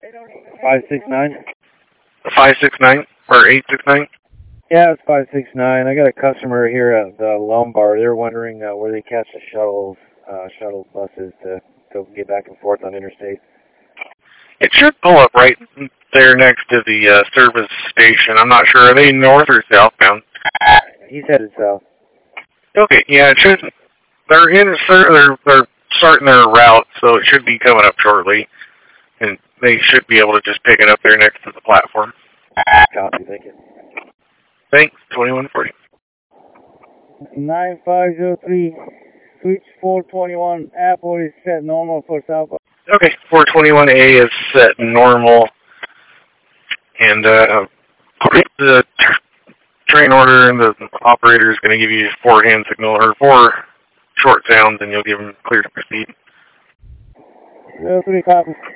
569? 569 or 869? Yeah, it's 569. I got a customer here at the Lombard. They're wondering where they catch the shuttle buses to go get back and forth on interstate. It should pull up right there next to the service station. I'm not sure. Are they north or southbound? He's headed south. Okay, yeah, it should. They're starting their route, so it should be coming up shortly, and they should be able to just pick it up there next to the platform. Copy, thank you. Thanks, 2140. 9503, switch 421, Apple is set normal for southbound. Okay, 421A is set normal, and the train order and the operator is going to give you 4 hand signal or 4 short sounds, and you'll give them clear to proceed. 03 copy.